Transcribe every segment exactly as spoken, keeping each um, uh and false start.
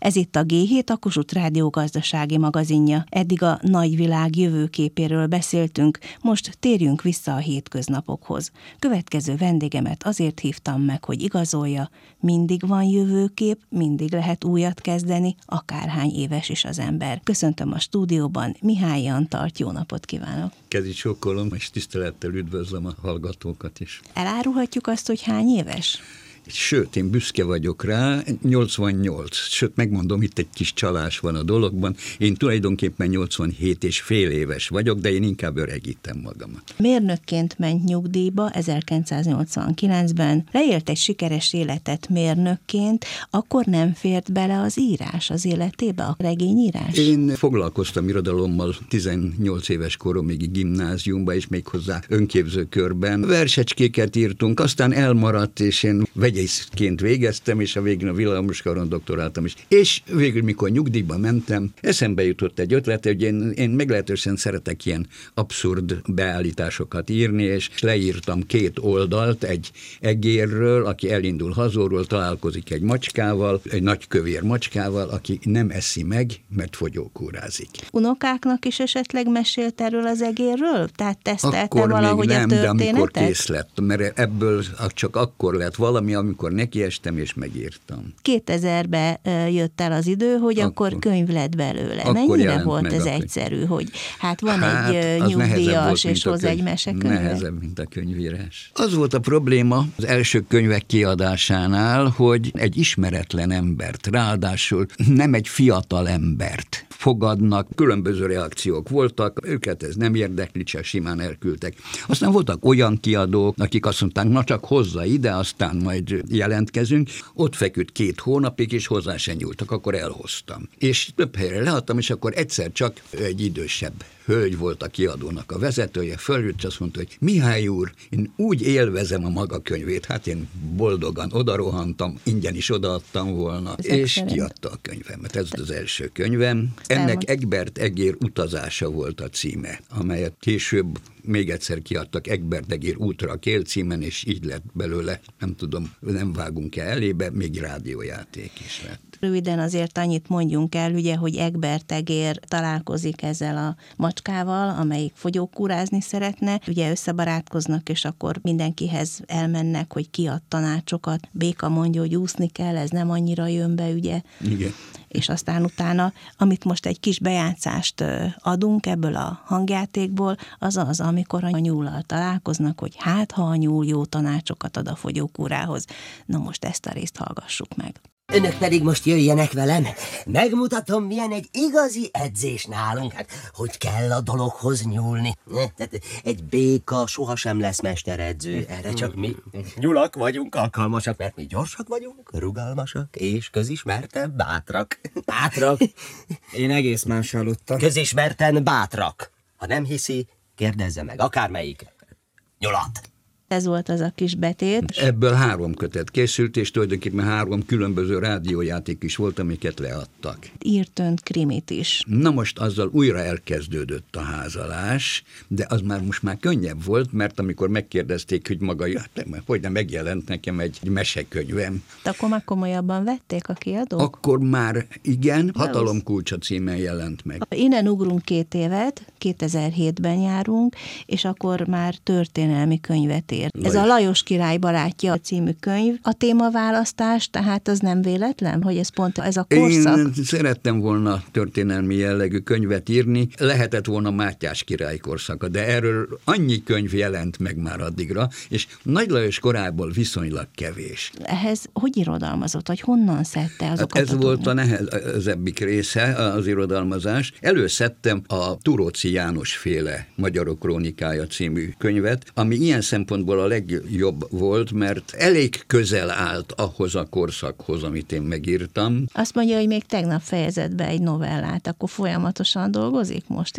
Ez itt a gé hét, a Kossuth Rádió gazdasági magazinja. Eddig a nagyvilág jövőképéről beszéltünk, most térjünk vissza a hétköznapokhoz. Következő vendégemet azért hívtam meg, hogy igazolja, mindig van jövőkép, mindig lehet újat kezdeni, akárhány éves is az ember. Köszöntöm a stúdióban Mihály Antalt, jó napot kívánok! Kezi csókolom, és tisztelettel üdvözlöm a hallgatókat is. Elárulhatjuk azt, hogy hány éves? Sőt, én büszke vagyok rá, nyolcvannyolc, sőt, megmondom, itt egy kis csalás van a dologban. Én tulajdonképpen nyolcvanhét és fél éves vagyok, de én inkább öregítem magamat. Mérnökként ment nyugdíjba ezerkilencszáznyolcvankilencben, leélt egy sikeres életet mérnökként, akkor nem fért bele az írás az életébe, a regényírás? Én foglalkoztam irodalommal tizennyolc éves koromig gimnáziumban, és még hozzá önképzőkörben. Versecskéket írtunk, aztán elmaradt, és én vegyészként végeztem, és a végén a villamoskaron doktoráltam is. És végül, mikor nyugdíjba mentem, eszembe jutott egy ötlet, hogy én, én meglehetősen szeretek ilyen abszurd beállításokat írni, és leírtam két oldalt egy egérről, aki elindul hazóról, találkozik egy macskával, egy nagy kövér macskával, aki nem eszi meg, mert fogyókúrázik. Unokáknak is esetleg mesélt erről az egérről? Tehát tesztelte akkor valahogy még nem, a történetet? De amikor kész lett, mert ebből csak akkor lett valami, amikor nekiestem és megírtam. kétezerbe jött el az idő, hogy akkor, akkor könyv lett belőle. Akkor mennyire volt ez egyszerű, hogy hát van hát, egy nyugdíjas, és hozzá egy mesekönyv? Nehezebb, mint a könyvírás. Az volt a probléma az első könyvek kiadásánál, hogy egy ismeretlen embert, ráadásul nem egy fiatal embert fogadnak, különböző reakciók voltak, őket ez nem érdekli, csak simán elküldtek. Aztán voltak olyan kiadók, akik azt mondták, na csak hozza ide, aztán majd jelentkezünk. Ott feküdt két hónapig, és hozzá se nyúltak, akkor elhoztam. És több helyre leadtam, és akkor egyszer csak egy idősebb hölgy volt a kiadónak a vezetője, följött, azt mondta, hogy Mihály úr, én úgy élvezem a maga könyvét, hát én boldogan odarohantam, ingyen is odaadtam volna, ezek és szerint kiadta a könyvemet. Ez az első könyvem. Ennek Egbert Egér utazása volt a címe, amelyet később még egyszer kiadtak Egbert Egér útra a Kél címen, és így lett belőle, nem tudom, nem vágunk-e elébe, még rádiójáték is lett. Röviden azért annyit mondjunk el, ugye, hogy Egbert Egér találkozik ezzel a macskával, amelyik fogyókúrázni szeretne, ugye összebarátkoznak, és akkor mindenkihez elmennek, hogy ki ad tanácsokat. Béka mondja, hogy úszni kell, ez nem annyira jön be, ugye? Igen. És aztán utána, amit most egy kis bejátszást adunk ebből a hangjátékból, az az, amikor a nyúllal találkoznak, hogy hát, ha a nyúl jó tanácsokat ad a fogyókúrához. Na most ezt a részt hallgassuk meg. Önök pedig most jöjjenek velem, megmutatom, milyen egy igazi edzés nálunk, hát hogy kell a dologhoz nyúlni. Egy béka sohasem lesz mesteredző, erre csak mi nyulak vagyunk alkalmasak, mert mi gyorsak vagyunk, rugalmasak és közismerten bátrak. Bátrak? Én egész más hallottam. Közismerten bátrak. Ha nem hiszi, kérdezze meg akármelyiket. Nyulat! Ez volt az a kis betét. Ebből három kötet készült, és tulajdonképpen három különböző rádiójáték is volt, amiket leadtak. Írt ön krimit is. Na most azzal újra elkezdődött a házalás, de az már most már könnyebb volt, mert amikor megkérdezték, hogy maga, hogy nem megjelent nekem egy mesekönyvem. De akkor már komolyabban vették a kiadók? Akkor már igen, Hatalom kulcsa címen jelent meg. Innen ugrunk két évet, kétezer-hétben járunk, és akkor már történelmi könyvet ír. Ez a Lajos király barátja című könyv. A témaválasztás, tehát az nem véletlen, hogy ez pont ez a korszak? Én szerettem volna történelmi jellegű könyvet írni, lehetett volna Mátyás király korszaka, de erről annyi könyv jelent meg már addigra, és Nagy Lajos korából viszonylag kevés. Ehhez hogy irodalmazott, vagy honnan szedte azokat? Hát ez a volt a nehezebbik része, az irodalmazás. Előszedtem a Turóczy János féle Magyarok krónikája című könyvet, ami ilyen szempontból a legjobb volt, mert elég közel állt ahhoz a korszakhoz, amit én megírtam. Azt mondja, hogy még tegnap fejezett be egy novellát, akkor folyamatosan dolgozik most is?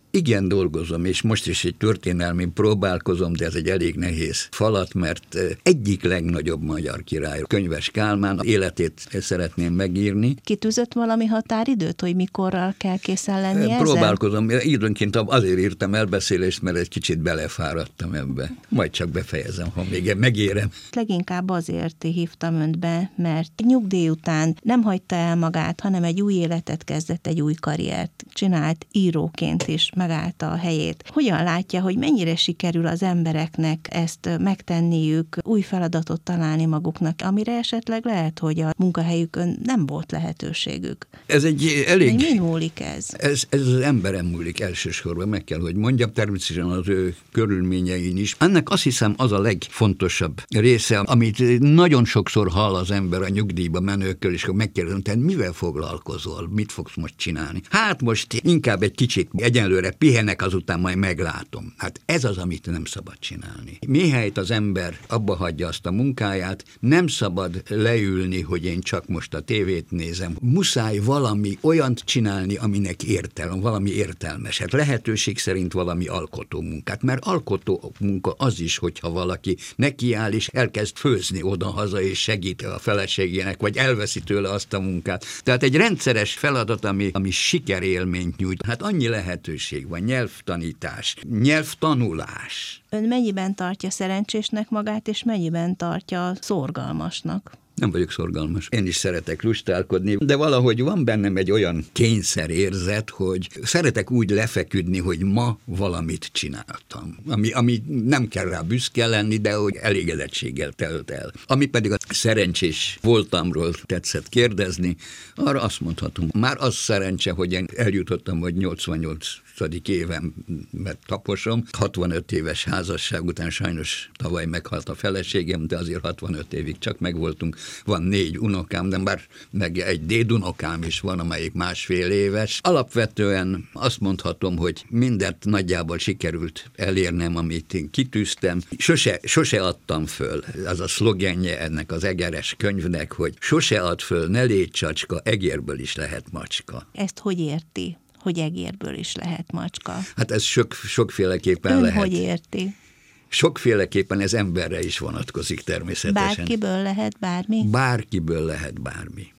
Igen, dolgozom, és most is egy történelmi próbálkozom, de ez egy elég nehéz falat, mert egyik legnagyobb magyar király, Könyves Kálmán életét szeretném megírni. Kitűzött valami határidőt, hogy mikorral kell készen lenni ezzel? Próbálkozom, időnként azért írtam elbeszélést, mert egy kicsit belefáradtam ebbe. Majd csak befejezem, ha még megérem. Leginkább azért hívtam önt be, mert nyugdíj után nem hagyta el magát, hanem egy új életet kezdett, egy új karriert csinált, íróként is megállta a helyét. Hogyan látja, hogy mennyire sikerül az embereknek ezt megtenniük, új feladatot találni maguknak, amire esetleg lehet, hogy a munkahelyükön nem volt lehetőségük? Ez egy elég... Mi múlik ez? Ez, ez az emberen múlik elsősorban, meg kell, hogy mondjam, természetesen az ő körülményein is. Ennek azt hiszem az a legfontosabb része, amit nagyon sokszor hall az ember a nyugdíjba menőkkel, és akkor megkérdezem, te mivel foglalkozol, mit fogsz most csinálni? Hát most inkább egy kicsit egyenlőre pihenek, azután majd meglátom. Hát ez az, amit nem szabad csinálni. Mihelyt az ember abba hagyja azt a munkáját, nem szabad leülni, hogy én csak most a tévét nézem. Muszáj valami olyant csinálni, aminek értelem, valami értelmeset. Lehetőség szerint valami alkotó munkát, mert alkotó munka az is, hogyha valaki nekiáll és elkezd főzni oda-haza és segít a feleségének, vagy elveszi tőle azt a munkát. Tehát egy rendszeres feladat, ami, ami sikerélményt nyújt. Hát annyi lehetőség van, nyelvtanítás, nyelvtanulás. Ön mennyiben tartja szerencsésnek magát, és mennyiben tartja szorgalmasnak? Nem vagyok szorgalmas. Én is szeretek lustálkodni, de valahogy van bennem egy olyan kényszerérzet, hogy szeretek úgy lefeküdni, hogy ma valamit csináltam. Ami, ami nem kell rá büszke lenni, de hogy elégedettséggel tölt el. Ami pedig a szerencsés voltamról tetszett kérdezni, arra azt mondhatom, már az szerencse, hogy én eljutottam, hogy nyolcvannyolcadik évem, mert taposom. hatvanöt éves házasság után sajnos tavaly meghalt a feleségem, de azért hatvanöt évig csak megvoltunk. Van négy unokám, de bár meg egy dédunokám is van, amelyik másfél éves. Alapvetően azt mondhatom, hogy mindent nagyjából sikerült elérnem, amit én kitűztem. Sose, sose adtam föl. Az a szlogenje ennek az egeres könyvnek, hogy sose add föl, ne légy csacska, egérből is lehet macska. Ezt hogy érti, hogy egérből is lehet macska? Hát ez sok, sokféleképpen Ön lehet. hogy érti? Sokféleképpen ez emberre is vonatkozik természetesen. Bárkiből lehet bármi? Bárkiből lehet bármi.